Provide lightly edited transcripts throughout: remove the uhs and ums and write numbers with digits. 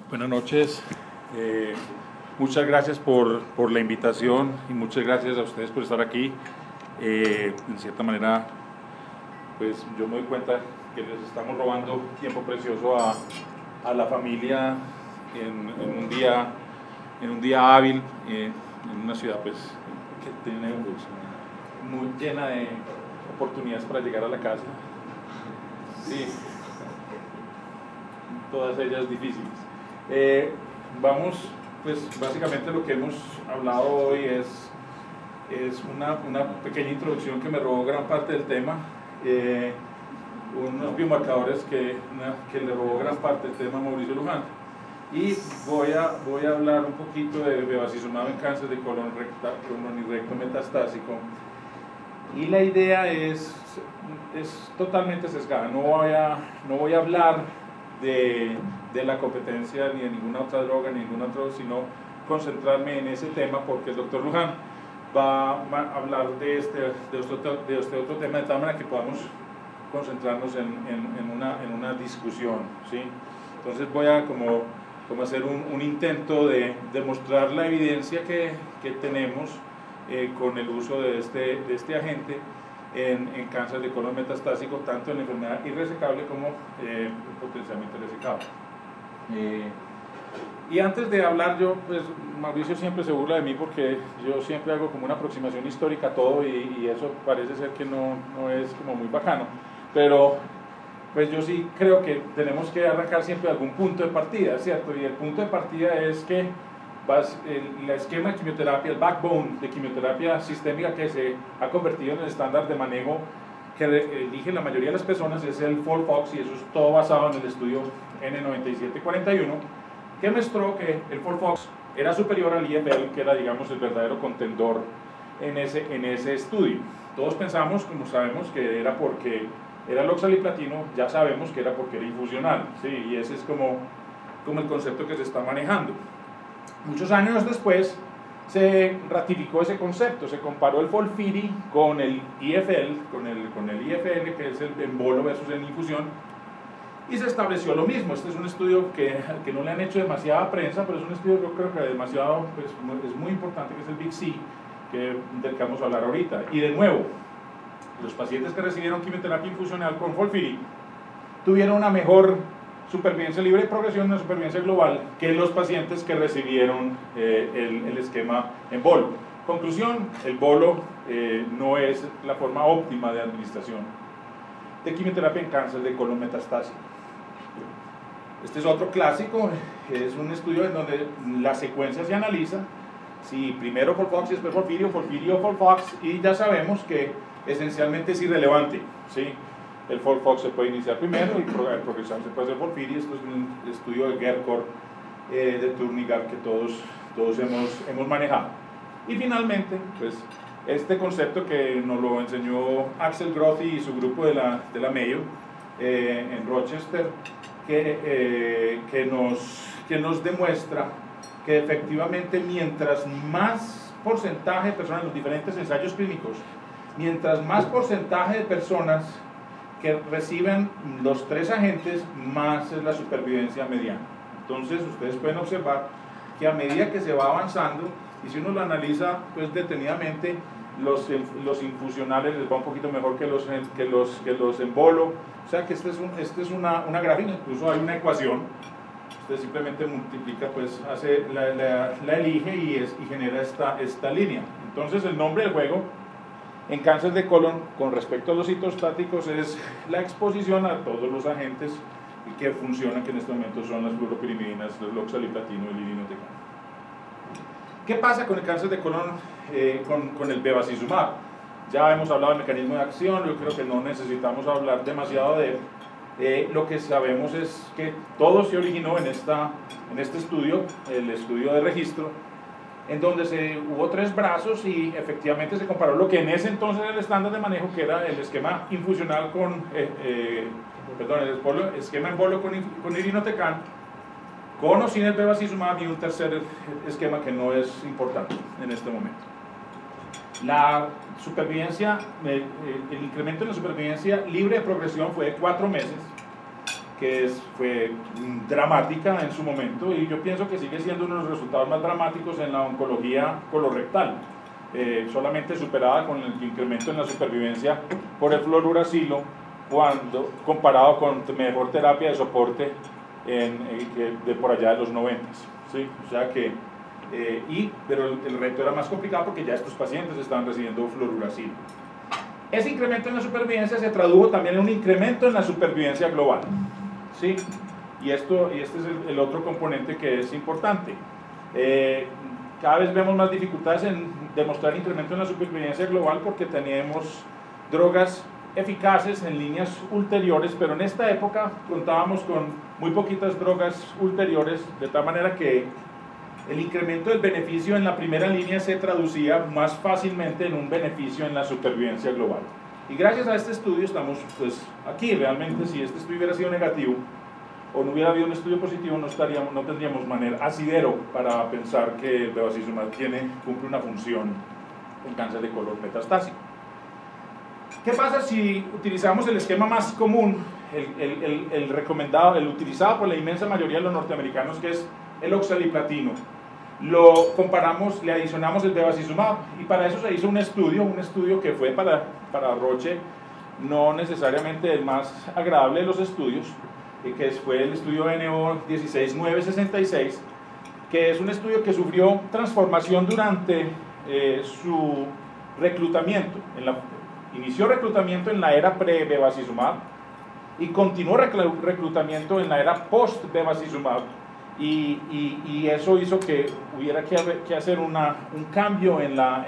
Buenas noches. Muchas gracias por la invitación y muchas gracias a ustedes por estar aquí. En cierta manera, pues yo me doy cuenta que les estamos robando tiempo precioso a la familia en un día hábil, en una ciudad pues que tiene muy llena de oportunidades para llegar a la casa. Sí, todas ellas difíciles. Vamos, pues básicamente lo que hemos hablado hoy es una pequeña introducción que me robó gran parte del tema, unos biomarcadores que le robó gran parte del tema a Mauricio Luján, y voy a hablar un poquito de bevacizumab en cáncer de colon y recto metastásico, y la idea es totalmente sesgada. No voy a hablar de la competencia ni de ninguna otra droga, ni ninguna otra, sino concentrarme en ese tema, porque el doctor Luján va a hablar de este otro tema, de tal manera que podamos concentrarnos en una discusión, ¿sí? Entonces voy a como hacer un intento de demostrar la evidencia que tenemos con el uso de este agente en cáncer de colon metastásico, tanto en la enfermedad irresecable como potencialmente resecable. Y antes de hablar, pues Mauricio siempre se burla de mí porque yo siempre hago como una aproximación histórica a todo, y eso parece ser que no es como muy bacano, pero pues yo sí creo que tenemos que arrancar siempre de algún punto de partida, ¿cierto? Y el punto de partida es que el esquema de quimioterapia, el backbone de quimioterapia sistémica que se ha convertido en el estándar de manejo que elige la mayoría de las personas es el FOLFOX, y eso es todo basado en el estudio N9741, que mostró que el FOLFOX era superior al IFL, que era, digamos, el verdadero contendor en ese estudio. Todos pensamos, como sabemos, que era porque era el oxaliplatino, ya sabemos que era porque era infusional, ¿sí? Y ese es como el concepto que se está manejando. Muchos años después se ratificó ese concepto, se comparó el FOLFIRI con el IFL, con el IFL, que es el embolo versus el infusión, y se estableció lo mismo. Este es un estudio que no le han hecho demasiada prensa, pero es un estudio, yo creo que demasiado, pues, es muy importante, que es el Big C, del que vamos a hablar ahorita. Y de nuevo, los pacientes que recibieron quimioterapia infusional con FOLFIRI tuvieron una mejor supervivencia libre de progresión, una supervivencia global, que los pacientes que recibieron el esquema en bolo. Conclusión: el bolo no es la forma óptima de administración de quimioterapia en cáncer de colon metastásico. Este es otro clásico, es un estudio en donde la secuencia se analiza, si primero FOLFOX y después FOLFIRI, o FOLFIRI o FOLFOX, y ya sabemos que esencialmente es irrelevante, ¿sí? El FOLFOX se puede iniciar primero y progresar se puede hacer FOLFIRI. Esto es un estudio de Gerkor, de Turnigar, que todos hemos manejado. Y finalmente, pues, este concepto que nos lo enseñó Axel Grothy y su grupo de la Mayo en Rochester, que nos demuestra que efectivamente mientras más porcentaje de personas en los diferentes ensayos clínicos, mientras más porcentaje de personas que reciben los tres agentes, más es la supervivencia mediana. Entonces ustedes pueden observar que a medida que se va avanzando, y si uno lo analiza pues detenidamente, los infusionales les va un poquito mejor que los en bolo. O sea que este es una gráfica, incluso hay una ecuación. Usted simplemente multiplica, pues la elige y genera esta línea. Entonces el nombre del juego en cáncer de colon con respecto a los citostáticos es la exposición a todos los agentes que funcionan, que en este momento son las fluoropirimidinas, el oxaliplatino y el irinotecan. ¿Qué pasa con el cáncer de colon con el bevacizumab? Ya hemos hablado del mecanismo de acción, yo creo que no necesitamos hablar demasiado de él. Lo que sabemos es que todo se originó en este estudio, el estudio de registro, en donde hubo tres brazos y efectivamente se comparó lo que en ese entonces era el estándar de manejo, que era el esquema infusional el esquema en bolo con irinotecan, con o sin el bevacizumab, y un tercer esquema que no es importante en este momento. La supervivencia, el incremento en la supervivencia libre de progresión fue de 4 meses, fue dramática en su momento, y yo pienso que sigue siendo uno de los resultados más dramáticos en la oncología colorectal, solamente superada con el incremento en la supervivencia por el fluoruracilo, cuando comparado con mejor terapia de soporte de por allá de los 90, ¿sí? O sea que, pero el reto era más complicado porque ya estos pacientes estaban recibiendo fluoruracilo. Ese incremento en la supervivencia se tradujo también en un incremento en la supervivencia global, ¿sí? Y este es el otro componente que es importante. Cada vez vemos más dificultades en demostrar incremento en la supervivencia global porque teníamos drogas eficaces en líneas ulteriores, pero en esta época contábamos con muy poquitas drogas ulteriores, de tal manera que el incremento del beneficio en la primera línea se traducía más fácilmente en un beneficio en la supervivencia global. Y gracias a este estudio estamos pues aquí. Realmente, si este estudio hubiera sido negativo o no hubiera habido un estudio positivo, no tendríamos manera asidero para pensar que el bevacizumab cumple una función en cáncer de colon metastásico. ¿Qué pasa si utilizamos el esquema más común, el recomendado, el utilizado por la inmensa mayoría de los norteamericanos, que es el oxaliplatino? Lo comparamos, le adicionamos el bevacizumab, y para eso se hizo un estudio que fue para Roche no necesariamente el más agradable de los estudios, que fue el estudio NO 16966, que es un estudio que sufrió transformación durante su reclutamiento. Inició reclutamiento en la era pre-bevacizumab y continuó reclutamiento en la era post-bevacizumab, y eso hizo que hubiera que hacer un cambio en la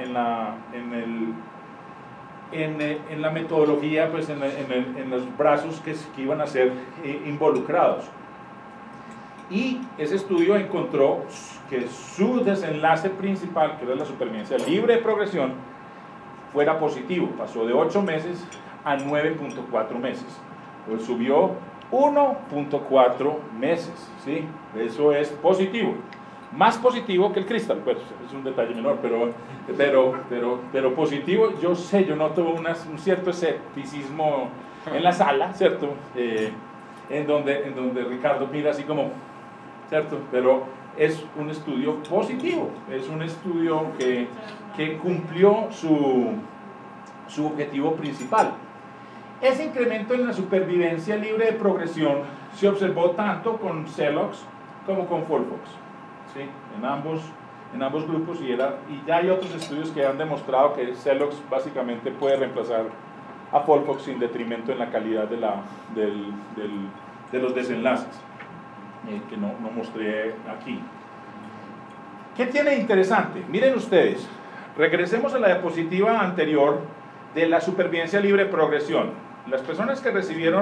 metodología, pues en los brazos que iban a ser involucrados. Y ese estudio encontró que su desenlace principal, que era la supervivencia libre de progresión, fuera positivo. Pasó de 8 meses a 9.4 meses. Pues subió 1.4 meses, ¿sí? Eso es positivo. Más positivo que el Crystal, pues es un detalle menor, pero positivo. Yo noto un cierto escepticismo en la sala, ¿cierto? En donde Ricardo mira así como, ¿cierto? Pero es un estudio positivo, es un estudio que cumplió su objetivo principal. Ese incremento en la supervivencia libre de progresión se observó tanto con Celox como con Folfox, ¿sí? en ambos grupos, y ya hay otros estudios que han demostrado que Celox básicamente puede reemplazar a Folfox sin detrimento en la calidad de los desenlaces, que no mostré aquí. ¿Qué tiene de interesante? Miren ustedes, regresemos a la diapositiva anterior de la supervivencia libre de progresión. Las personas que recibieron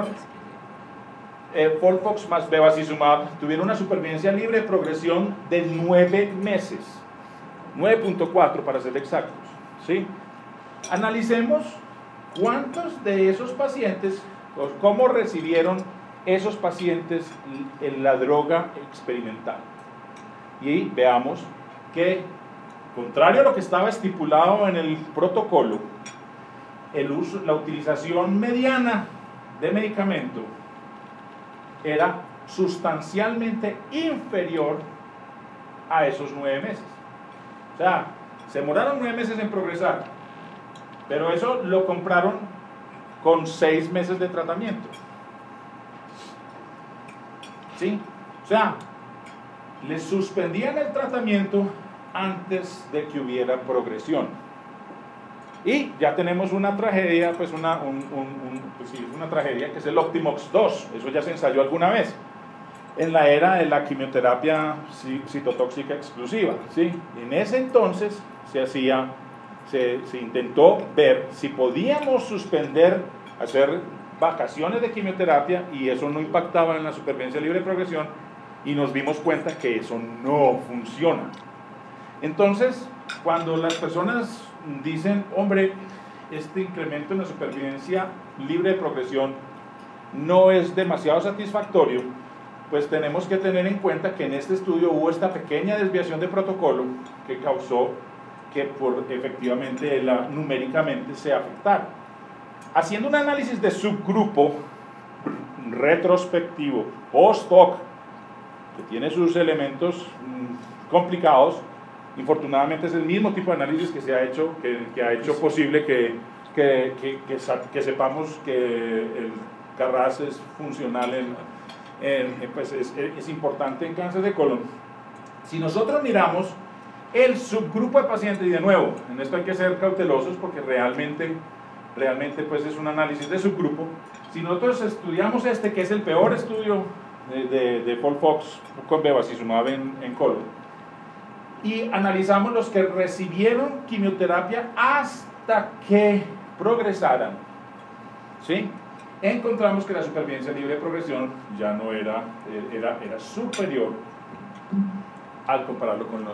Folfox más bevacizumab tuvieron una supervivencia libre de progresión de 9 meses, 9.4 para ser exactos, ¿sí? Analicemos cuántos de esos pacientes, o cómo recibieron esos pacientes en la droga experimental, y veamos que, contrario a lo que estaba estipulado en el protocolo, la utilización mediana de medicamento era sustancialmente inferior a esos 9 meses. O sea, se demoraron 9 meses en progresar, pero eso lo compraron con 6 meses de tratamiento, ¿sí? O sea, les suspendían el tratamiento antes de que hubiera progresión. Y ya tenemos una tragedia, pues una tragedia, que es el Optimox 2. Eso ya se ensayó alguna vez en la era de la quimioterapia citotóxica exclusiva, ¿sí? En ese entonces se intentó ver si podíamos hacer vacaciones de quimioterapia, y eso no impactaba en la supervivencia libre de progresión, y nos dimos cuenta que eso no funciona. Entonces, cuando las personas dicen, hombre, este incremento en la supervivencia libre de progresión no es demasiado satisfactorio, pues tenemos que tener en cuenta que en este estudio hubo esta pequeña desviación de protocolo que causó que efectivamente numéricamente se afectara. Haciendo un análisis de subgrupo retrospectivo, post-hoc, que tiene sus elementos complicados. Infortunadamente es el mismo tipo de análisis que se ha hecho, que ha hecho posible que sepamos que el Carras es funcional pues es importante en cáncer de colon. Si nosotros miramos el subgrupo de pacientes, y de nuevo, en esto hay que ser cautelosos porque realmente pues es un análisis de subgrupo. Si nosotros estudiamos que es el peor estudio de FOLFOX con bevacizumab en colon, y analizamos los que recibieron quimioterapia hasta que progresaran, ¿sí? Encontramos que la supervivencia libre de progresión ya no era superior al compararlo con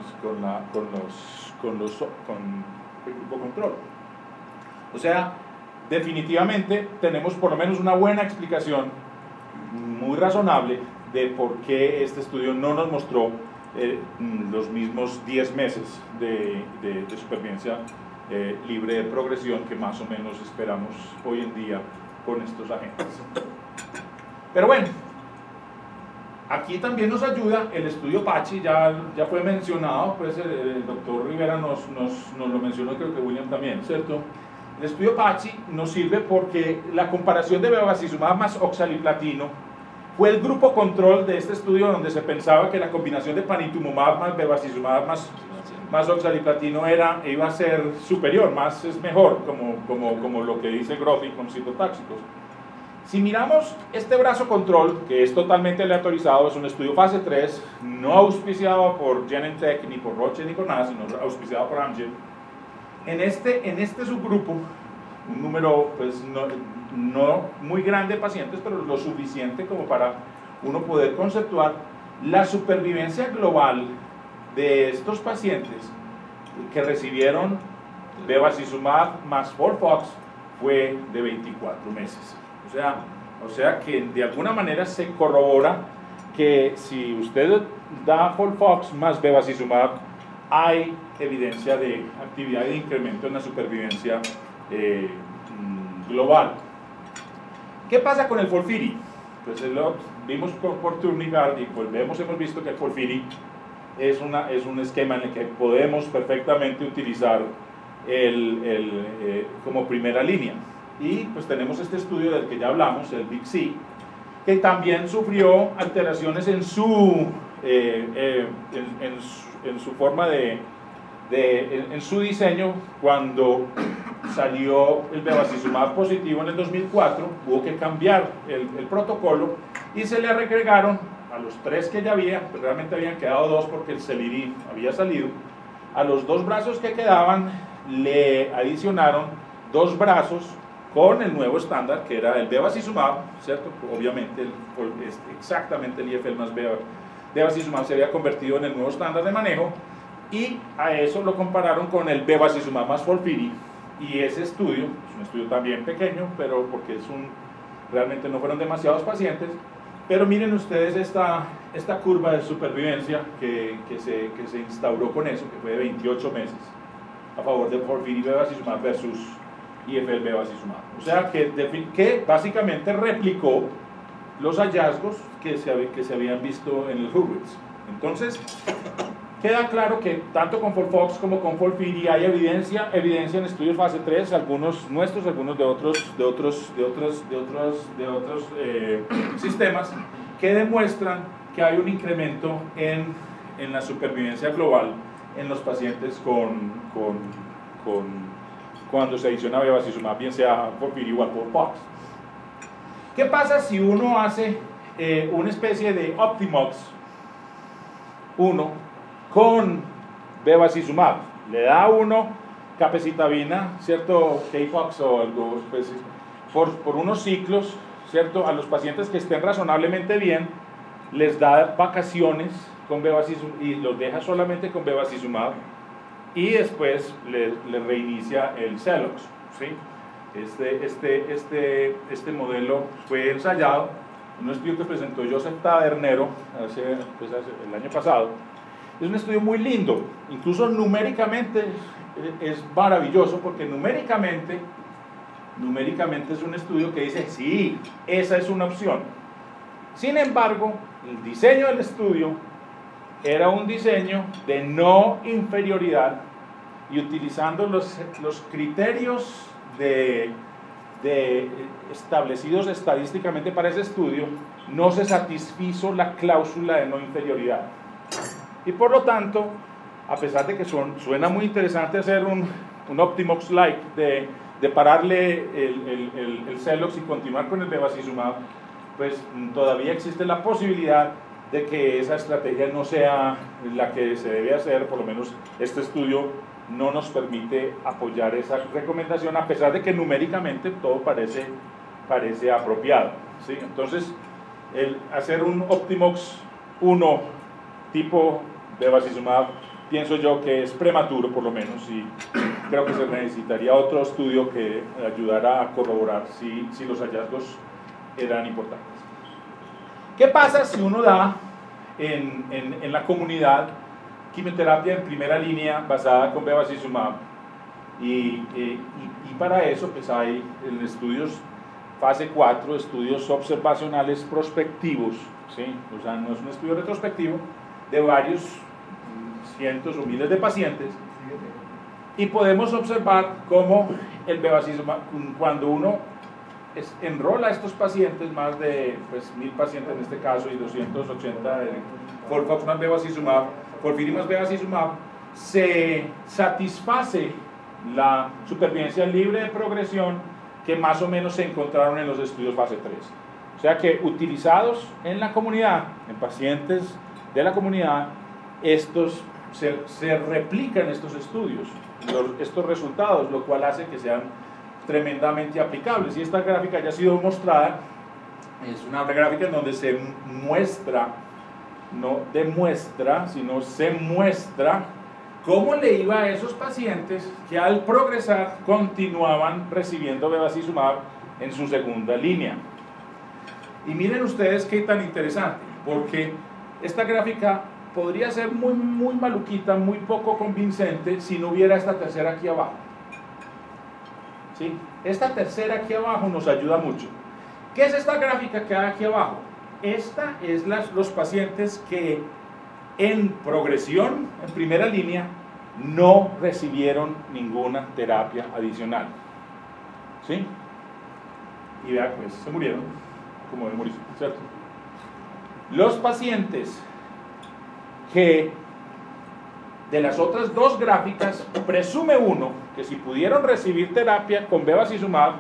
el grupo control. O sea, definitivamente tenemos por lo menos una buena explicación muy razonable de por qué este estudio no nos mostró los mismos 10 meses de supervivencia libre de progresión que más o menos esperamos hoy en día con estos agentes. Pero bueno, aquí también nos ayuda el estudio PACHI, ya fue mencionado, pues el doctor Rivera nos lo mencionó, creo que William también, ¿cierto? El estudio PACHI nos sirve porque la comparación de bevacizumab más oxaliplatino fue el grupo control de este estudio donde se pensaba que la combinación de panitumumab más bevacizumab más oxaliplatino iba a ser superior, es mejor, como lo que dice Grothi con citotóxicos. Si miramos este brazo control, que es totalmente aleatorizado, es un estudio fase 3, no auspiciado por Genentech, ni por Roche, ni por nada, sino auspiciado por Amgen. En este subgrupo, un número pues no muy grande de pacientes, pero lo suficiente como para uno poder conceptuar la supervivencia global de estos pacientes que recibieron bevacizumab más FOLFOX fue de 24 meses. O sea que de alguna manera se corrobora que si usted da FOLFOX más bevacizumab, hay evidencia de actividad y de incremento en la supervivencia global. ¿Qué pasa con el FOLFIRI? Pues lo vimos por Turnigaard y hemos visto que el FOLFIRI es un esquema en el que podemos perfectamente utilizar como primera línea. Y pues tenemos este estudio del que ya hablamos, el BIG-C, que también sufrió alteraciones en su forma en su diseño cuando salió el bevacizumab positivo en el 2004. Hubo que cambiar el protocolo y se le agregaron a los 3 que ya había, pues realmente habían quedado 2 porque el Celirin había salido. A los 2 brazos que quedaban le adicionaron 2 brazos con el nuevo estándar, que era el bevacizumab, ¿cierto? Obviamente, exactamente el IFL más bevacizumab se había convertido en el nuevo estándar de manejo, y a eso lo compararon con el bevacizumab más FOLFIRI, y ese estudio, es un estudio también pequeño, pero porque realmente no fueron demasiados pacientes, pero miren ustedes esta curva de supervivencia que se instauró con eso, que fue de 28 meses, a favor de FOLFIRI bevacizumab versus IFL bevacizumab. O sea que básicamente replicó los hallazgos que se habían visto en el Hurwitz. Entonces, queda claro que tanto con FOLFOX como con FOLFIRI hay evidencia en estudios fase 3, algunos nuestros, algunos de otros sistemas, que demuestran que hay un incremento en la supervivencia global en los pacientes cuando se adiciona bevacizumab, bien sea FOLFIRI o FOLFOX. ¿Qué pasa si uno hace una especie de Optimox 1 con bevacizumab? Le da uno capecitabina, ¿cierto? K-Fox o algo, pues, por unos ciclos, ¿cierto? A los pacientes que estén razonablemente bien, les da vacaciones con bevacizumab y los deja solamente con bevacizumab, y después le reinicia el Celox, ¿sí? Este modelo fue ensayado en un estudio que presentó Joseph Tabernero el año pasado. Es un estudio muy lindo, incluso numéricamente es maravilloso, porque numéricamente es un estudio que dice, sí, esa es una opción. Sin embargo, el diseño del estudio era un diseño de no inferioridad y utilizando los criterios establecidos estadísticamente para ese estudio, no se satisfizo la cláusula de no inferioridad. Y por lo tanto, a pesar de que suena muy interesante hacer un Optimox-like de pararle el Celox y continuar con el bevacizumab, pues todavía existe la posibilidad de que esa estrategia no sea la que se debe hacer. Por lo menos este estudio no nos permite apoyar esa recomendación, a pesar de que numéricamente todo parece apropiado, ¿sí? Entonces, el hacer un Optimox 1 tipo bevacizumab, pienso yo que es prematuro, por lo menos, y creo que se necesitaría otro estudio que ayudara a corroborar si los hallazgos eran importantes. ¿Qué pasa si uno da en la comunidad quimioterapia en primera línea basada con bevacizumab? Y para eso pues hay en estudios fase 4, estudios observacionales prospectivos, ¿sí? O sea, no es un estudio retrospectivo, de varios cientos o miles de pacientes, y podemos observar cómo el bevacizumab, cuando uno enrola a estos pacientes, más de 1000 pacientes en este caso y 280 de FOLFOX más bevacizumab, FOLFIRI más bevacizumab, se satisface la supervivencia libre de progresión que más o menos se encontraron en los estudios fase 3. O sea que utilizados en la comunidad, en pacientes de la comunidad, estos se replican estos estudios, estos resultados, lo cual hace que sean tremendamente aplicables. Y esta gráfica ya ha sido mostrada, es una gráfica en donde se muestra, no demuestra, sino se muestra cómo le iba a esos pacientes que al progresar continuaban recibiendo bevacizumab en su segunda línea. Y miren ustedes qué tan interesante, porque esta gráfica podría ser muy maluquita, muy poco convincente si no hubiera esta tercera aquí abajo. ¿Sí? Esta tercera aquí abajo nos ayuda mucho. ¿Qué es esta gráfica que hay aquí abajo? Esta es los pacientes que en progresión, en primera línea, no recibieron ninguna terapia adicional. ¿Sí? Y vean, pues se murieron, como de morirse, ¿cierto? Los pacientes que de las otras dos gráficas, presume uno que si pudieron recibir terapia con bevacizumab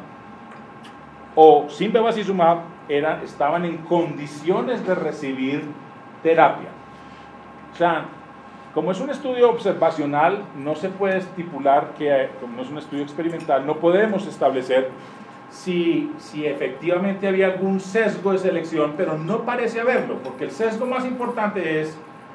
o sin bevacizumab, estaban en condiciones de recibir terapia. O sea, como es un estudio observacional, no se puede estipular que, como no es un estudio experimental, no podemos establecer si efectivamente había algún sesgo de selección, pero no parece haberlo, porque el sesgo más importante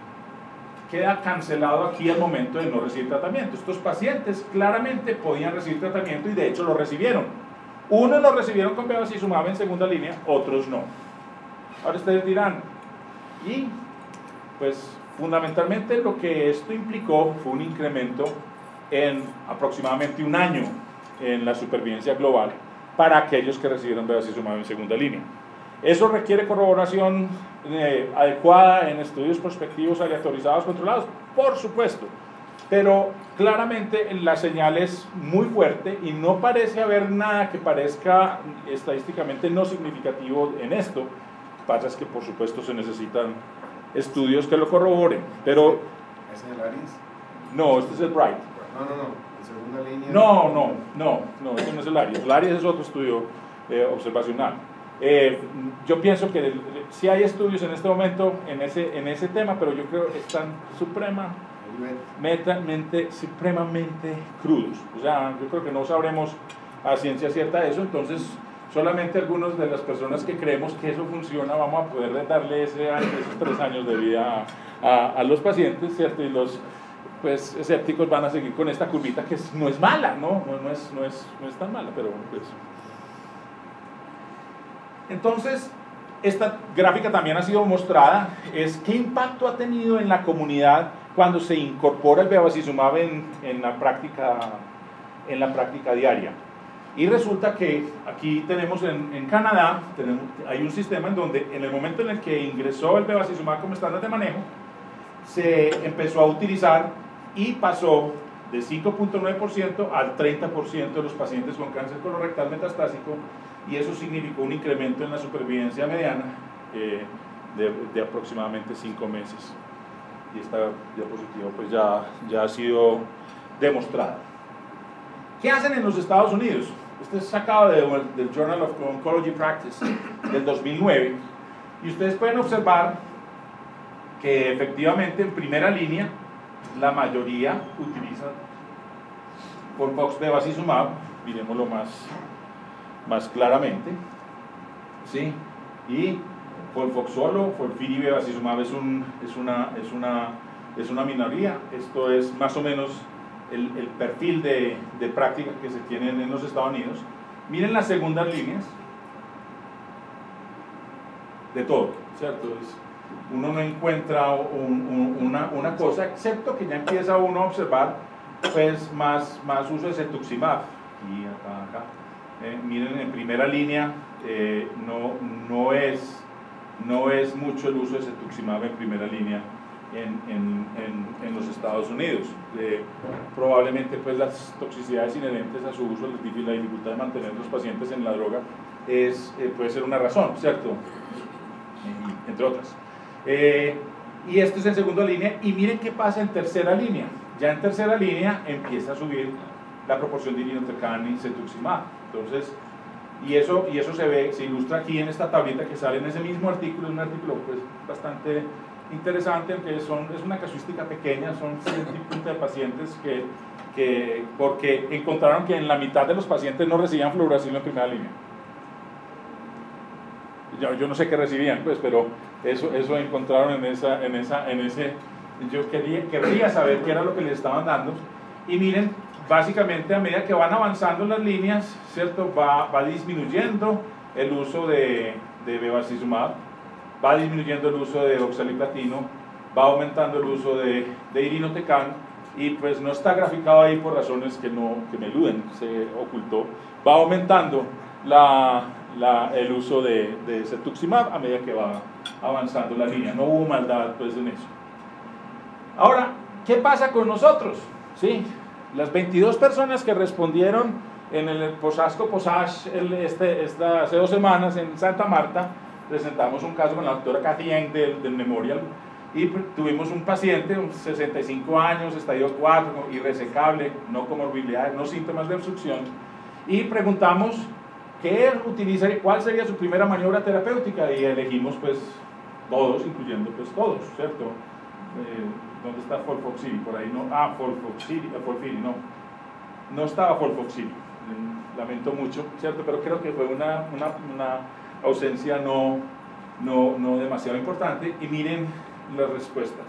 queda cancelado aquí al momento de no recibir tratamiento. Estos pacientes claramente podían recibir tratamiento y de hecho lo recibieron. Unos lo recibieron con bevacizumab en segunda línea, otros no. Ahora ustedes dirán, y pues fundamentalmente lo que esto implicó fue un incremento en aproximadamente un año en la supervivencia global para aquellos que recibieron bevacizumab en segunda línea. Eso requiere corroboración adecuada en estudios prospectivos aleatorizados controlados, por supuesto, pero claramente la señal es muy fuerte y no parece haber nada que parezca estadísticamente no significativo en esto. Lo que pasa es que por supuesto se necesitan estudios que lo corroboren, pero... ¿Ese es el ARIS? No, este es el BRIGHT. En segunda línea... No, este no es el ARIS. El ARIS es otro estudio observacional. Yo pienso que sí hay estudios en este momento en ese tema, pero yo creo que están supremamente crudos. O sea, yo creo que no sabremos a ciencia cierta eso, entonces solamente algunas de las personas que creemos que eso funciona vamos a poder darle esos 3 años de vida a los pacientes, ¿cierto? Y los escépticos van a seguir con esta curvita que no es mala, no es tan mala, pero pues... Entonces, esta gráfica también ha sido mostrada, es qué impacto ha tenido en la comunidad cuando se incorpora el bevacizumab en la práctica diaria. Y resulta que aquí tenemos en Canadá, hay un sistema en donde en el momento en el que ingresó el bevacizumab como estándar de manejo, se empezó a utilizar y pasó de 5.9% al 30% de los pacientes con cáncer colorectal metastásico, y eso significó un incremento en la supervivencia mediana de aproximadamente 5 meses. Y esta diapositiva pues ya ha sido demostrada. ¿Qué hacen en los Estados Unidos? Este es sacado del Journal of Oncology Practice del 2009, y ustedes pueden observar que efectivamente en primera línea la mayoría utiliza FOLFOX bevacizumab, miremoslo más claramente, ¿sí? Y FOLFOX solo, FOLFIRI bevacizumab es una minoría. Esto es más o menos el perfil de práctica que se tienen en los Estados Unidos. Miren las segundas líneas de todo, ¿cierto? Uno no encuentra una cosa, excepto que ya empieza uno a observar pues más uso de cetuximab. Y acá. Miren, en primera línea no es mucho el uso de cetuximab en primera línea en los Estados Unidos. Probablemente pues las toxicidades inherentes a su uso, la dificultad de mantener los pacientes en la droga puede ser una razón, ¿cierto? Entre otras. Y este es en segunda línea, y miren qué pasa en tercera línea. Ya en tercera línea empieza a subir la proporción de irinotecan y cetuximab. Entonces, y eso se ilustra aquí en esta tablita que sale en ese mismo artículo. Es un artículo pues bastante interesante, aunque es una casuística pequeña, son 100 de pacientes porque encontraron que en la mitad de los pacientes no recibían fluoracilo en primera línea. Yo no sé qué recibían, pues, pero eso encontraron en ese. Yo querría saber qué era lo que les estaban dando. Y miren, básicamente a medida que van avanzando las líneas, ¿cierto? Va disminuyendo el uso de bevacizumab, va disminuyendo el uso de oxaliplatino, va aumentando el uso de irinotecan, y pues no está graficado ahí por razones que me eluden, se ocultó. Va aumentando el uso de cetuximab a medida que va avanzando la línea. No hubo maldad pues en eso. Ahora, ¿qué pasa con nosotros? ¿Sí? Las 22 personas que respondieron en el POSASCO-POSASH hace 2 semanas en Santa Marta, presentamos un caso con la doctora Cathy Eng del Memorial, y tuvimos un paciente, 65 años, estadio 4, irresecable, no comorbilidades, no síntomas de obstrucción, y preguntamos ¿qué utiliza, cuál sería su primera maniobra terapéutica? Y elegimos pues todos, incluyendo pues todos, ¿cierto? ¿Dónde está FOLFOXIRI? Por ahí no. FOLFIRI, no estaba FOLFOXIRI, lamento mucho, ¿cierto? Pero creo que fue una ausencia no demasiado importante. Y miren las respuestas.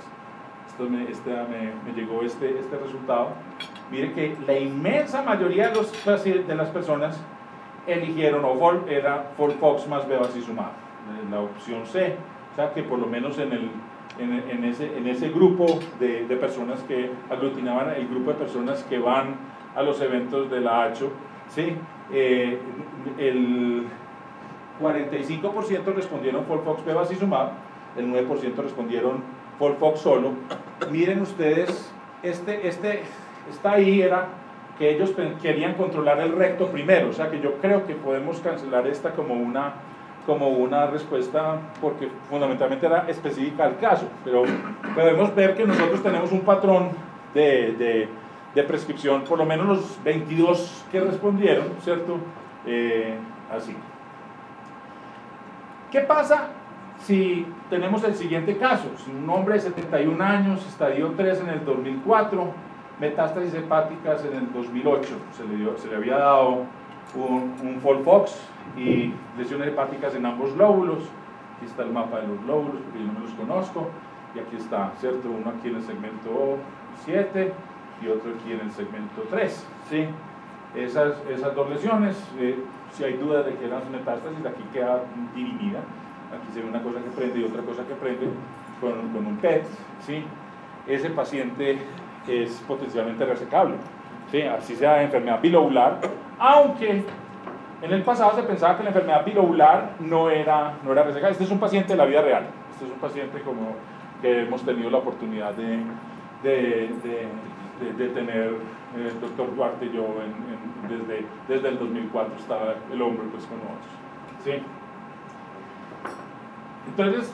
Me llegó este resultado. Miren que la inmensa mayoría de las personas eligieron era FOLFOX más bevacizumab, la opción C. O sea que por lo menos en ese grupo de personas que aglutinaban el grupo de personas que van a los eventos de la ACHO, ¿sí? El 45% respondieron FOLFOX bevacizumab, el 9% respondieron FOLFOX solo. Miren ustedes, esta ahí era que ellos querían controlar el recto primero, o sea que yo creo que podemos cancelar esta como una respuesta, porque fundamentalmente era específica al caso, pero podemos ver que nosotros tenemos un patrón de prescripción, por lo menos los 22 que respondieron, ¿cierto? Así. ¿Qué pasa si tenemos el siguiente caso? Si un hombre de 71 años, estadio 3 en el 2004, metástasis hepáticas en el 2008, se le había dado un FOLFOX y lesiones hepáticas en ambos lóbulos. Aquí está el mapa de los lóbulos, porque yo no me los conozco, y aquí está, ¿cierto? Uno aquí en el segmento 7 y otro aquí en el segmento 3, ¿sí? Esas dos lesiones, si hay dudas de que eran metástasis, aquí queda dirimida. Aquí se ve una cosa que prende y otra cosa que prende con un PET, ¿sí? Ese paciente es potencialmente resecable. ¿sí? Así sea enfermedad bilobular, aunque en el pasado se pensaba que la enfermedad bilobular no era resecable. Este es un paciente de la vida real, este es un paciente como que hemos tenido la oportunidad de tener el doctor Duarte y yo desde el 2004 estaba el hombre pues con nosotros, ¿sí? Entonces,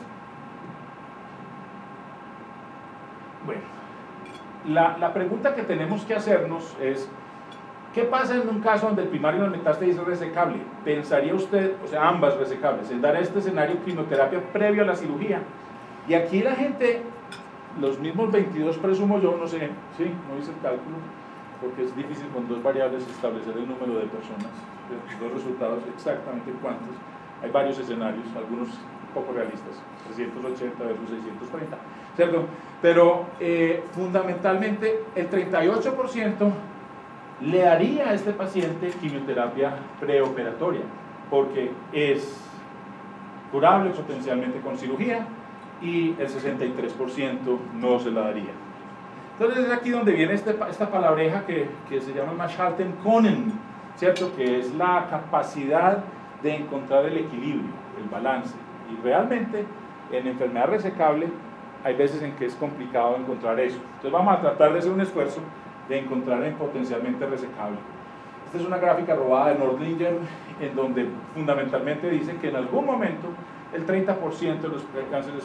bueno, la pregunta que tenemos que hacernos es: ¿qué pasa en un caso donde el primario de la metástasis es resecable? ¿Pensaría usted, o sea, ambas resecables, en dar este escenario quimioterapia previo a la cirugía? Y aquí la gente, los mismos 22 presumo yo, no sé, sí, no hice el cálculo, porque es difícil con dos variables establecer el número de personas, los resultados exactamente cuántos. Hay varios escenarios, algunos poco realistas, 380 versus 630, ¿cierto? Pero fundamentalmente el 38% le daría a este paciente quimioterapia preoperatoria, porque es curable potencialmente con cirugía, y el 63% no se la daría. Entonces es aquí donde viene esta palabreja que se llama Maschalten-Können, ¿cierto? Que es la capacidad de encontrar el equilibrio, el balance. Y realmente en enfermedad resecable hay veces en que es complicado encontrar eso. Entonces vamos a tratar de hacer un esfuerzo de encontrar en potencialmente resecable. Esta es una gráfica robada de Nordlinger, en donde fundamentalmente dice que en algún momento el 30% de los cánceres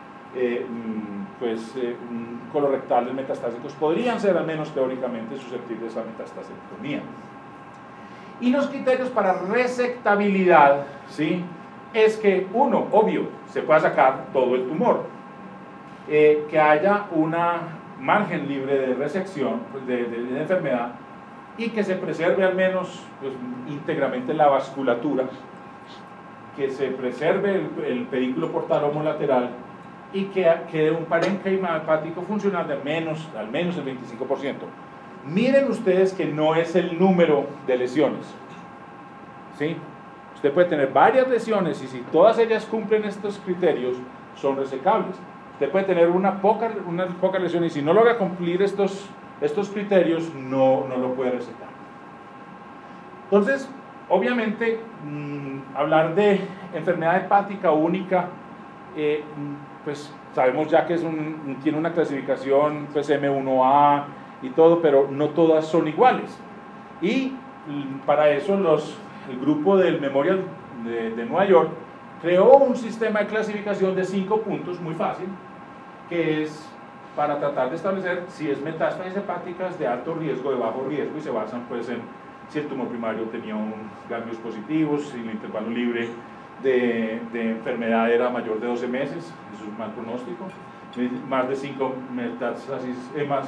colorectales metastásicos podrían ser, al menos teóricamente, susceptibles a metastasiectomía. Y los criterios para resectabilidad, ¿sí?, es que, uno, obvio, se pueda sacar todo el tumor, que haya una margen libre de resección, pues, de enfermedad, y que se preserve al menos pues, íntegramente la vasculatura, que se preserve el pedículo portal homolateral y que quede un parénquima hepático funcional de al menos el 25%. Miren ustedes que no es el número de lesiones, ¿sí? Usted puede tener varias lesiones y si todas ellas cumplen estos criterios, son resecables. Usted puede tener una poca lesión y si no logra cumplir estos criterios, no lo puede resecar. Entonces, obviamente, hablar de enfermedad hepática única, pues sabemos ya que tiene una clasificación pues, M1A y todo, pero no todas son iguales. Y para eso el grupo del Memorial de Nueva York creó un sistema de clasificación de 5 puntos, muy fácil, que es para tratar de establecer si es metástasis hepáticas de alto riesgo, de bajo riesgo, y se basan pues en si el tumor primario tenía ganglios positivos, si el intervalo libre de enfermedad era mayor de 12 meses, eso es mal pronóstico, más de 5 metástasis,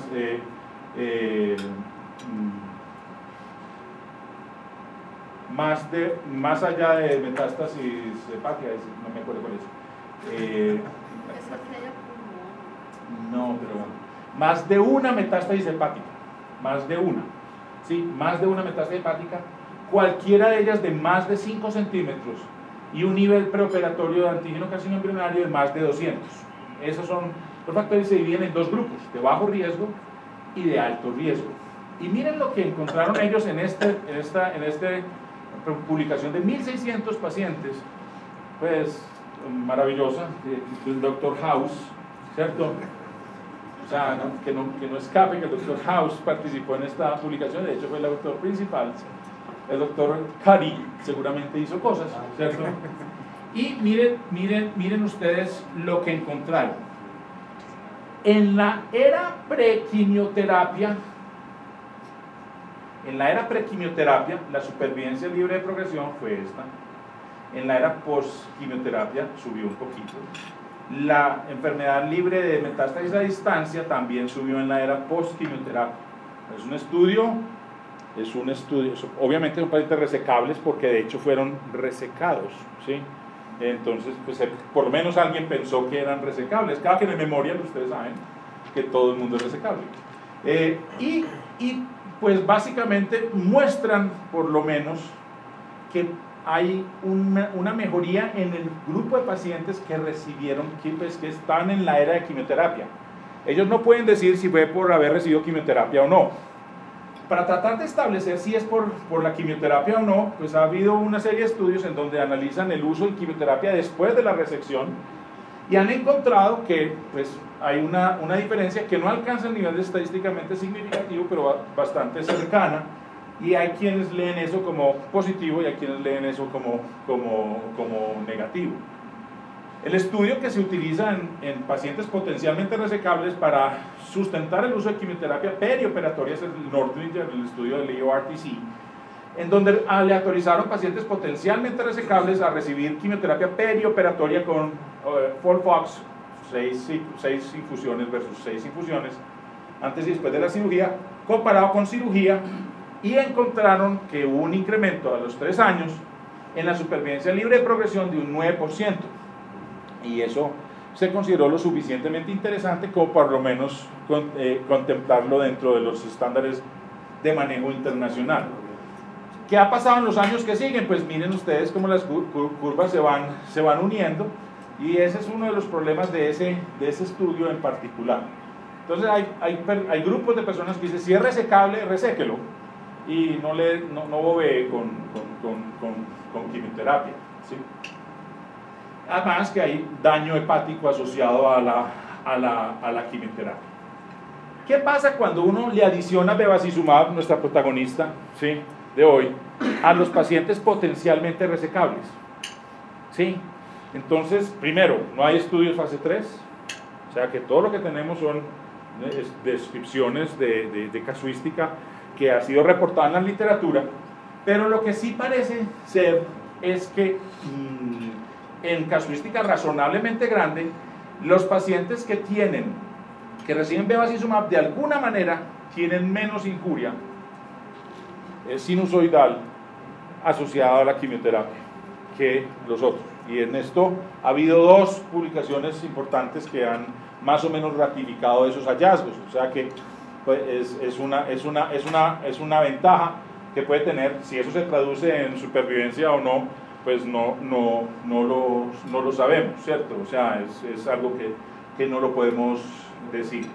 más allá de metástasis hepáticas, no me acuerdo cuál es. No, pero más de una metástasis hepática, más de una. ¿Sí? Más de una metástasis hepática, cualquiera de ellas de más de 5 centímetros y un nivel preoperatorio de antígeno carcinoma embrionario de más de 200. Esos son los factores, se dividen en dos grupos, de bajo riesgo y de alto riesgo. Y miren lo que encontraron ellos en esta publicación de 1.600 pacientes, pues maravillosa, del Dr. House, ¿cierto? O sea, que no escape que el doctor House participó en esta publicación, de hecho fue el autor principal. El doctor Cuddy seguramente hizo cosas, ¿cierto? Y miren ustedes lo que encontraron. En la era prequimioterapia, la supervivencia libre de progresión fue esta. En la era postquimioterapia subió un poquito. La enfermedad libre de metástasis a distancia también subió en la era postquimioterapia. Es un estudio, obviamente son pacientes resecables porque de hecho fueron resecados, ¿sí? Entonces, pues, por lo menos alguien pensó que eran resecables. Cada que en Memorial ustedes saben que todo el mundo es resecable. Y pues básicamente muestran por lo menos que hay una mejoría en el grupo de pacientes que recibieron, que están en la era de quimioterapia. Ellos no pueden decir si fue por haber recibido quimioterapia o no, para tratar de establecer si es por la quimioterapia o no, pues ha habido una serie de estudios en donde analizan el uso de quimioterapia después de la resección y han encontrado que pues, hay una diferencia que no alcanza el nivel de estadísticamente significativo, pero bastante cercana, y hay quienes leen eso como positivo y hay quienes leen eso como negativo. El estudio que se utiliza en pacientes potencialmente resecables para sustentar el uso de quimioterapia perioperatoria es el Nordlinger, el estudio del EORTC, en donde aleatorizaron pacientes potencialmente resecables a recibir quimioterapia perioperatoria con FOLFOX, 6 infusiones versus 6 infusiones, antes y después de la cirugía, comparado con cirugía, y encontraron que hubo un incremento a los 3 años en la supervivencia libre de progresión de un 9%. Y eso se consideró lo suficientemente interesante como por lo menos contemplarlo dentro de los estándares de manejo internacional. ¿Qué ha pasado en los años que siguen? Pues miren ustedes cómo las curvas se van uniendo, y ese es uno de los problemas de ese estudio en particular. Entonces hay grupos de personas que dicen, si es resecable, reséquelo, y no bobee con quimioterapia, ¿sí? Además que hay daño hepático asociado a la quimioterapia. ¿Qué pasa cuando uno le adiciona bevacizumab, nuestra protagonista, ¿sí?, de hoy, a los pacientes potencialmente resecables? ¿Sí? Entonces, primero, no hay estudios fase 3, o sea que todo lo que tenemos son descripciones de casuística que ha sido reportada en la literatura, pero lo que sí parece ser es que en casuística razonablemente grande, los pacientes que reciben bevacizumab de alguna manera tienen menos injuria sinusoidal asociada a la quimioterapia que los otros. Y en esto ha habido 2 publicaciones importantes que han más o menos ratificado esos hallazgos, o sea que pues, es una ventaja que puede tener. Si eso se traduce en supervivencia o no, pues no lo sabemos, ¿cierto? O sea, es algo que no lo podemos decir.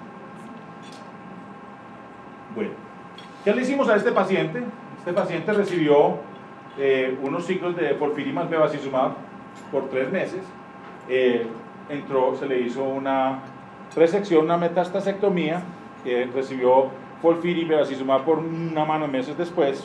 Bueno, ¿qué le hicimos a este paciente? Este paciente recibió unos ciclos de FOLFIRI más bevacizumab por 3 meses. Se le hizo una resección, una metastasectomía, recibió FOLFIRI y bevacizumab por una mano de meses después.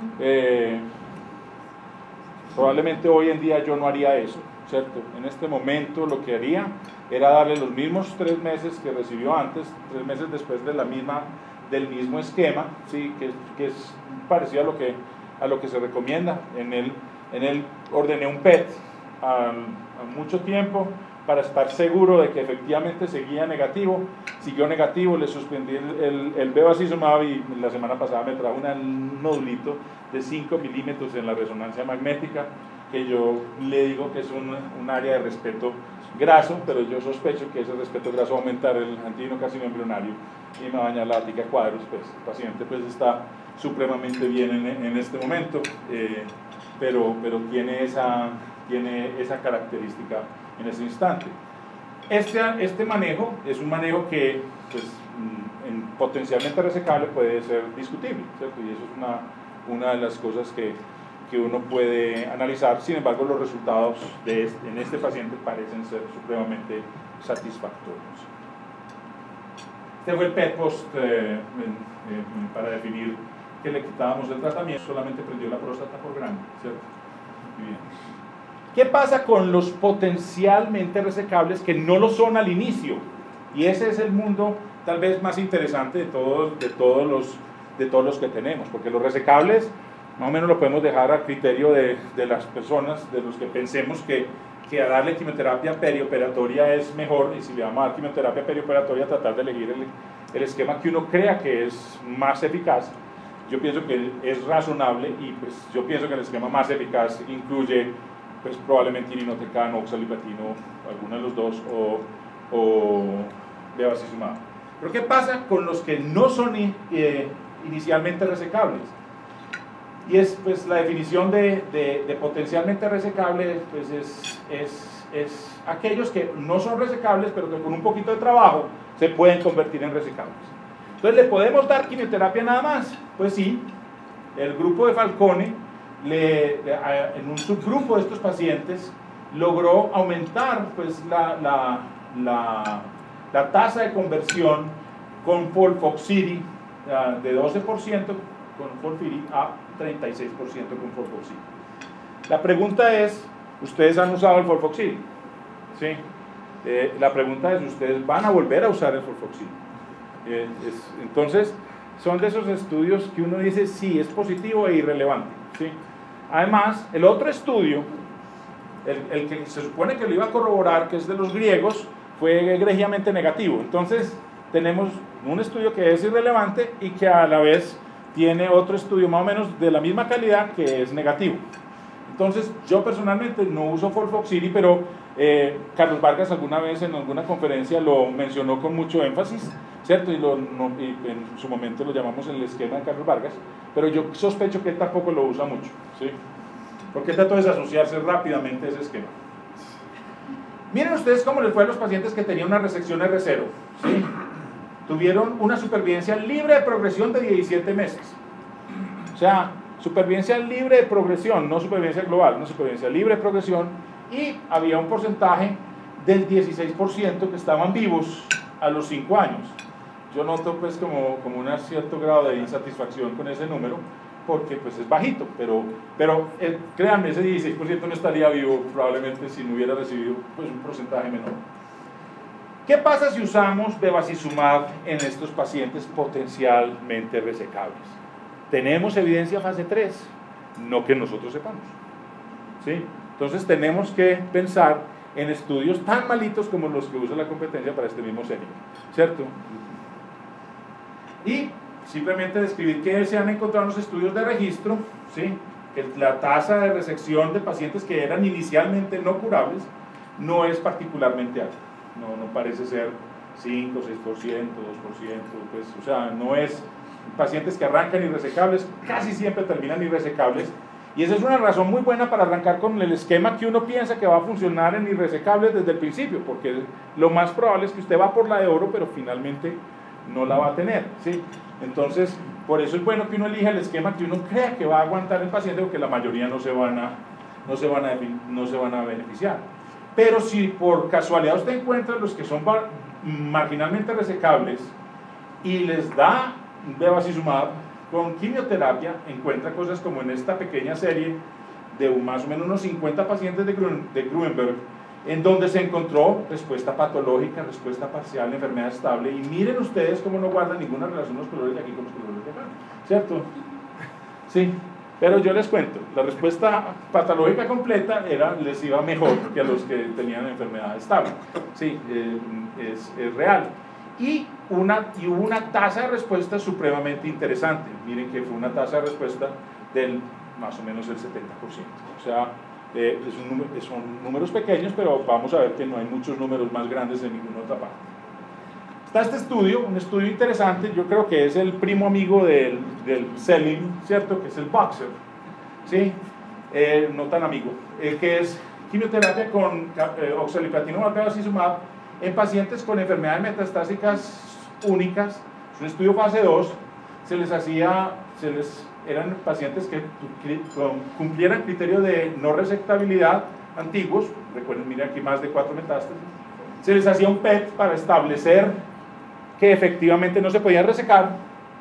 Probablemente hoy en día yo no haría eso, ¿cierto? En este momento lo que haría era darle los mismos 3 meses que recibió antes, 3 meses después del mismo esquema, ¿sí? que es parecido a lo que se recomienda. En él ordené un PET a mucho tiempo para estar seguro de que efectivamente seguía negativo. Siguió negativo, le suspendí el bevacizumab y la semana pasada me trajo un nodulito de 5 milímetros en la resonancia magnética, que yo le digo que es un área de respeto graso, pero yo sospecho que ese respeto graso va a aumentar el antígeno-carcinoma embrionario y me va a dañar la ática cuadros. Pues el paciente pues está supremamente bien en este momento, pero tiene esa característica en ese instante. Este manejo es un manejo que pues, potencialmente resecable puede ser discutible, ¿cierto? Y eso es una de las cosas que uno puede analizar. Sin embargo, los resultados en este paciente parecen ser supremamente satisfactorios. Este fue el PET post para definir que le quitábamos el tratamiento, solamente prendió la próstata por grande, ¿cierto? Muy bien. ¿Qué pasa con los potencialmente resecables que no lo son al inicio? Y ese es el mundo tal vez más interesante de todos los que tenemos, porque los resecables más o menos lo podemos dejar a criterio de las personas, de los que pensemos que a darle quimioterapia perioperatoria es mejor, y si le vamos a dar quimioterapia perioperatoria, tratar de elegir el esquema que uno crea que es más eficaz. Yo pienso que es razonable, y pues yo pienso que el esquema más eficaz incluye pues probablemente irinotecan, oxaliplatino, alguno de los dos, o bevacizumab. Pero ¿qué pasa con los que no son inicialmente resecables? Y es pues la definición de potencialmente resecable, pues es aquellos que no son resecables, pero que con un poquito de trabajo se pueden convertir en resecables. Entonces, ¿le podemos dar quimioterapia nada más? Pues sí, el grupo de Falcone, en un subgrupo de estos pacientes, logró aumentar pues, la tasa de conversión con folfoxiri de 12% con FOLFIRI a 36% con folfoxiri. La pregunta es, ¿ustedes han usado el folfoxiri? ¿Sí? La pregunta es, ¿ustedes van a volver a usar el folfoxiri? Entonces, son de esos estudios que uno dice, sí, es positivo e irrelevante. ¿Sí? Además, el otro estudio, el que se supone que lo iba a corroborar, que es de los griegos, fue egregiamente negativo. Entonces, tenemos un estudio que es irrelevante y que a la vez tiene otro estudio más o menos de la misma calidad que es negativo. Entonces, yo personalmente no uso folfoxiri, pero Carlos Vargas alguna vez en alguna conferencia lo mencionó con mucho énfasis, ¿cierto? Y en su momento lo llamamos el esquema de Carlos Vargas, pero yo sospecho que él tampoco lo usa mucho, ¿sí? Porque trata de desasociarse rápidamente de ese esquema. Miren ustedes cómo les fue a los pacientes que tenían una resección R0, ¿sí? Tuvieron una supervivencia libre de progresión de 17 meses. O sea, supervivencia libre de progresión, no supervivencia global, no supervivencia libre de progresión, y había un porcentaje del 16% que estaban vivos a los 5 años. Yo noto pues como un cierto grado de insatisfacción con ese número, porque pues es bajito, pero créanme, ese 16% no estaría vivo probablemente si no hubiera recibido pues un porcentaje menor. ¿Qué pasa si usamos bevacizumab en estos pacientes potencialmente resecables? Tenemos evidencia fase 3, no que nosotros sepamos, ¿sí? Entonces tenemos que pensar en estudios tan malitos como los que usa la competencia para este mismo setting, ¿cierto? Y simplemente describir que se han encontrado los estudios de registro, ¿sí? Que la tasa de resección de pacientes que eran inicialmente no curables no es particularmente alta, no parece ser 5, 6%, 2%, pues, o sea, no es pacientes que arrancan irresecables, casi siempre terminan irresecables, y esa es una razón muy buena para arrancar con el esquema que uno piensa que va a funcionar en irresecables desde el principio, porque lo más probable es que usted va por la de oro, pero finalmente no la va a tener, ¿sí? Entonces, por eso es bueno que uno elija el esquema que uno crea que va a aguantar el paciente, porque la mayoría no se van a beneficiar. Pero si por casualidad usted encuentra los que son marginalmente resecables y les da bevacizumab con quimioterapia, encuentra cosas como en esta pequeña serie de más o menos unos 50 pacientes de Gruenberg, en donde se encontró respuesta patológica, respuesta parcial, enfermedad estable, y miren ustedes cómo no guardan ninguna relación los colores de aquí con los colores de acá, ¿cierto? Sí, pero yo les cuento, la respuesta patológica completa les iba mejor que a los que tenían enfermedad estable, sí, es real. Y hubo una tasa de respuesta supremamente interesante. Miren que fue una tasa de respuesta del más o menos el 70%. O sea, son números pequeños, pero vamos a ver que no hay muchos números más grandes en ninguna otra parte. Está este estudio, un estudio interesante, yo creo que es el primo amigo del Selling, ¿cierto? Que es el Boxer, ¿sí? No tan amigo, que es quimioterapia con oxaliplatina bevacizumab en pacientes con enfermedades metastásicas únicas. Es un estudio fase 2, eran pacientes que cumplieran criterios de no resectabilidad antiguos, recuerden, miren aquí más de 4 metástasis, se les hacía un PET para establecer que efectivamente no se podían resecar.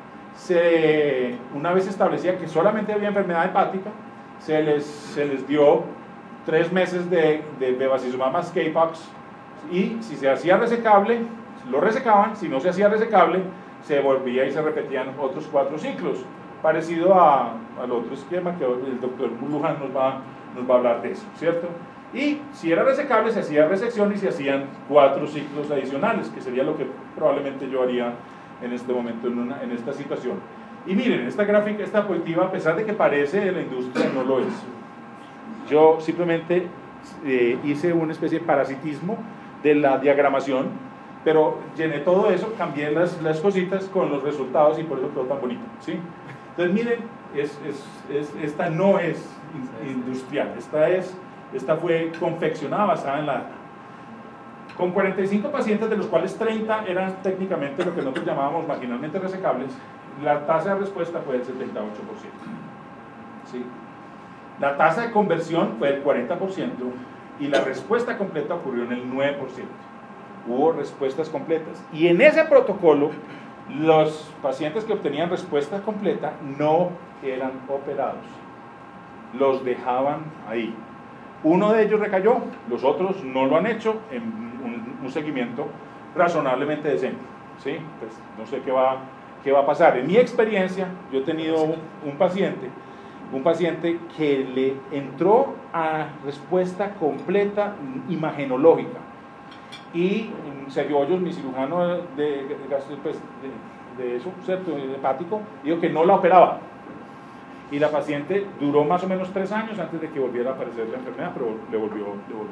Una vez establecía que solamente había enfermedad hepática, se les dio 3 meses de bevacizumab más K-Pox, y si se hacía resecable, lo resecaban. Si no se hacía resecable, se volvía y se repetían otros 4 ciclos, parecido al otro esquema que el doctor Luján nos va a hablar de eso, ¿cierto? Y si era resecable, se hacía resección y se hacían 4 ciclos adicionales, que sería lo que probablemente yo haría en este momento en esta situación. Y miren, esta gráfica, esta diapositiva, a pesar de que parece de la industria, no lo es. Yo simplemente hice una especie de parasitismo de la diagramación, pero llené todo eso, cambié las cositas con los resultados y por eso quedó tan bonito, ¿sí? Entonces miren, esta no es industrial, esta fue confeccionada basada en la data. Con 45 pacientes, de los cuales 30 eran técnicamente lo que nosotros llamábamos marginalmente resecables, la tasa de respuesta fue del 78%. ¿Sí? La tasa de conversión fue del 40% y la respuesta completa ocurrió en el 9%. Hubo respuestas completas. Y en ese protocolo, los pacientes que obtenían respuesta completa no eran operados. Los dejaban ahí. Uno de ellos recayó, los otros no lo han hecho en un seguimiento razonablemente decente. ¿Sí? Pues no sé qué va a pasar. En mi experiencia, yo he tenido un paciente que le entró a respuesta completa imagenológica. Y Sergio Hoyos, mi cirujano de eso, ¿cierto?, hepático, dijo que no la operaba. Y la paciente duró más o menos 3 años antes de que volviera a aparecer la enfermedad, pero le volvió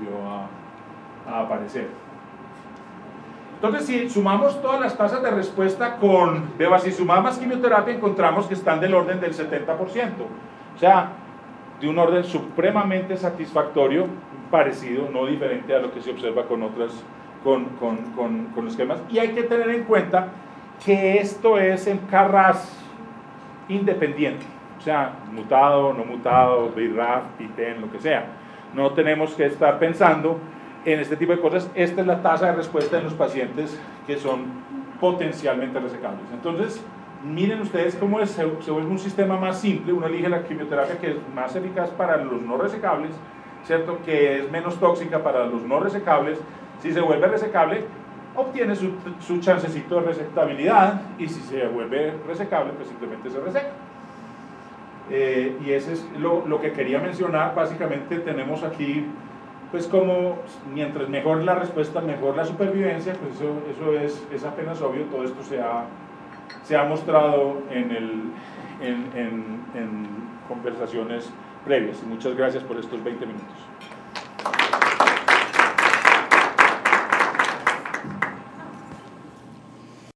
a aparecer. Entonces, si sumamos todas las tasas de respuesta con bevacizumab más quimioterapia, encontramos que están del orden del 70%. O sea, de un orden supremamente satisfactorio, parecido, no diferente a lo que se observa con otras, con esquemas. Y hay que tener en cuenta que esto es en KRAS independiente. O sea, mutado, no mutado, BRAF, PTEN, lo que sea. No tenemos que estar pensando en este tipo de cosas. Esta es la tasa de respuesta en los pacientes que son potencialmente resecables. Entonces, miren ustedes cómo se vuelve un sistema más simple. Uno elige la quimioterapia que es más eficaz para los no resecables, ¿cierto?, que es menos tóxica para los no resecables. Si se vuelve resecable, obtiene su chancecito de resectabilidad, y si se vuelve resecable, pues simplemente se reseca. Y ese es lo que quería mencionar. Básicamente tenemos aquí, pues, como mientras mejor la respuesta, mejor la supervivencia. Pues eso es apenas obvio. Todo esto se ha mostrado en conversaciones previas. Y muchas gracias por estos 20 minutos.